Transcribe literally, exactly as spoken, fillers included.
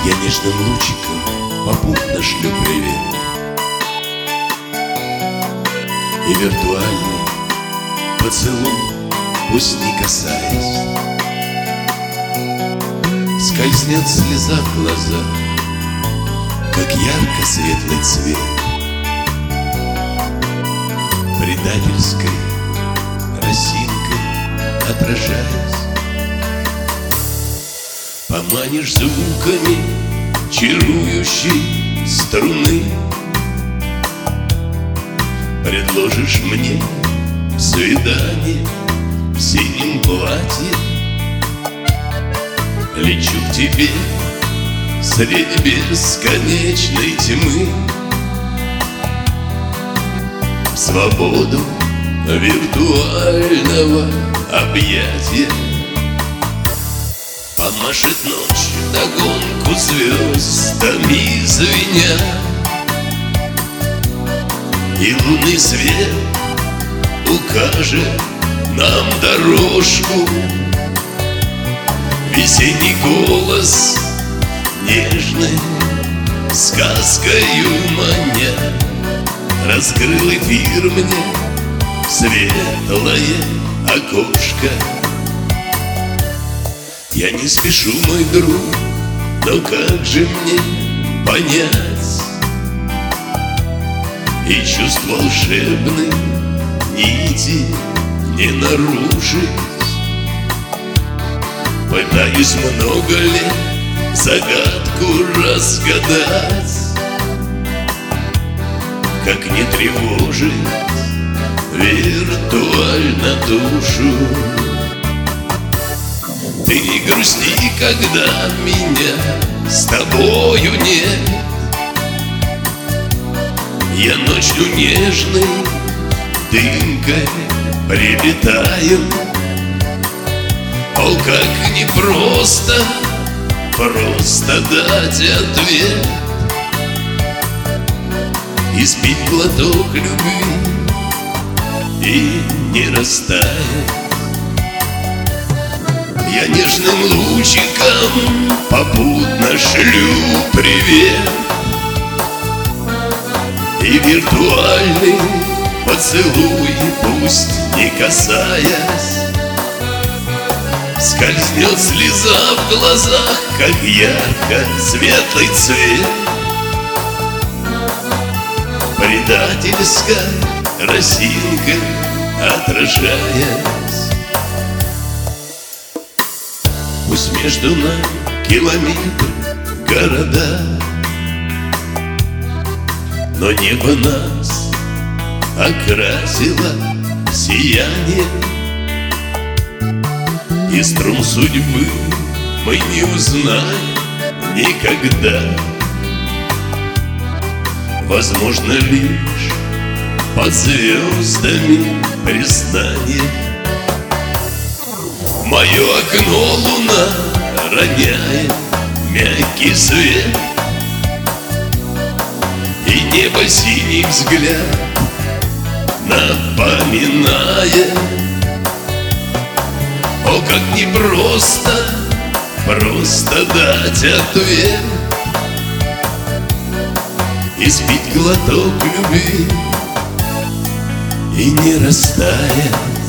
Я нежным лучиком попутно шлю привет, и виртуальный поцелуй, пусть не касаясь, скользнет слеза в глаза, как ярко-светлый цвет, предательской росинкой отражаясь. Поманишь звуками чарующей струны, предложишь мне свидание в синем платье. Лечу к тебе среди бесконечной тьмы, в свободу виртуального объятия. Помашет ночь вдогонку звездами звеня, и лунный свет укажет нам дорожку. Весенний голос нежной сказкою маня раскрыл эфир мне светлое окошко. Я не спешу, мой друг, но как же мне понять и чувств волшебных нити не нарушить? Пытаюсь много лет загадку разгадать, как не тревожить виртуально душу. Ты не грусти, когда меня с тобою нет. Я ночью нежной дымкой прилетаю. О, как непросто просто дать ответ, испить глоток любви и не растаять. Я нежным лучиком попутно шлю привет, и виртуальный поцелуй, пусть не касаясь, скользнет слеза в глазах, как ярко-светлый цвет, предательской росинкой отражаясь. Пусть между нами километры, города, но небо нас окрасило сияние, и струн судьбы мы не узнаем никогда. Возможно, лишь под звездами признание. В мое окно луна роняет мягкий свет, и небо синий взгляд напоминает. О, как непросто просто дать ответ, испить глоток любви и не растаять.